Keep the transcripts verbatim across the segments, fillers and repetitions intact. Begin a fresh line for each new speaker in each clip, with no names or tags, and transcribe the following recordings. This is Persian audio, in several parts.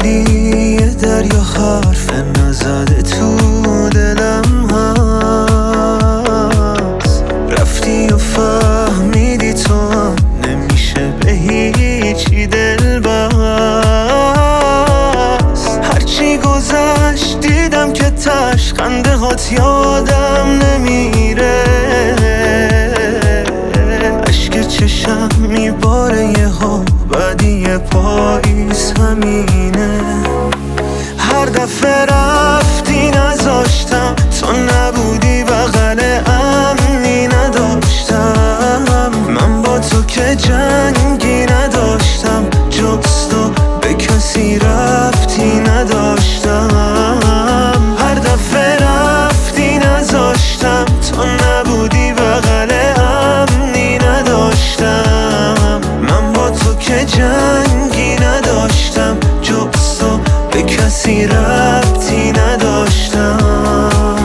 نبودی یه دریا حرف نزده تو دلم هست. رفتی و فهمیدی تو هم نمیشه به هیچی دل بست. هرچی گذشت دیدم که تش خنده هات یادم نمیره. عشق چشم میباره یه ها بعدی پاییز همینه. هر دفعه رفتی نذاشتم، تو نبودی بغل امنی نداشتم. من با تو که جنگی نداشتم، جز تو به کسی رفتی نداشتم. هر دفعه رفتی نذاشتم، تو نبودی بغل امنی نداشتم. من با تو که جنگی نداشتم، جز تو به کسی ربطی نداشتم.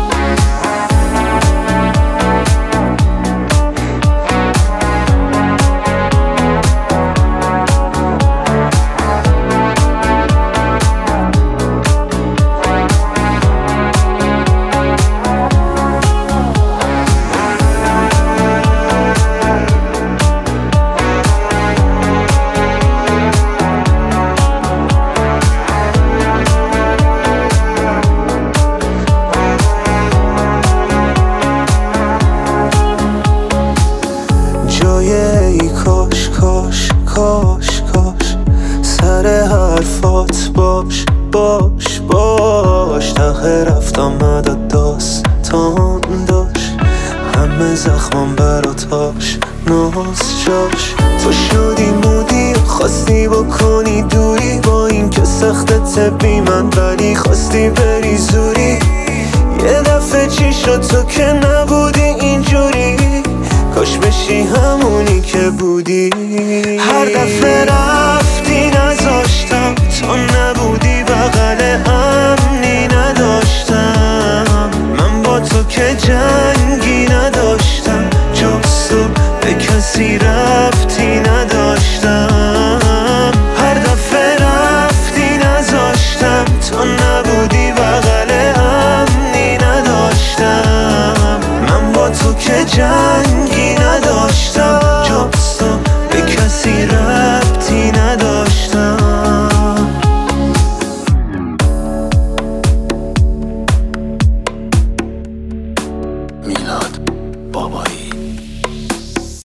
ای کاش کاش کاش کاش سر حرفات باش باش باش. ته رفت آمد و داستان داشت، همه زخمم براتاش ناز جاش. تو شدی مودی خواستی بکنی دوری، با این که سختت بی من ولی خواستی بری زوری. یه دفعه چی شد تو که نبودی اینجوری، کاش بشی همونی که بودی. هر دفعه رفتی نذاشتم، تو نبودی بغل امنی نداشتم. من با تو که جنگی نداشتم، جز تو به کسی ربطی نداشتم. هر دفعه رفتی نذاشتم، تو نبودی بغل امنی نداشتم. من با تو که جنگی نداشتم، جز تو به کسی ربطی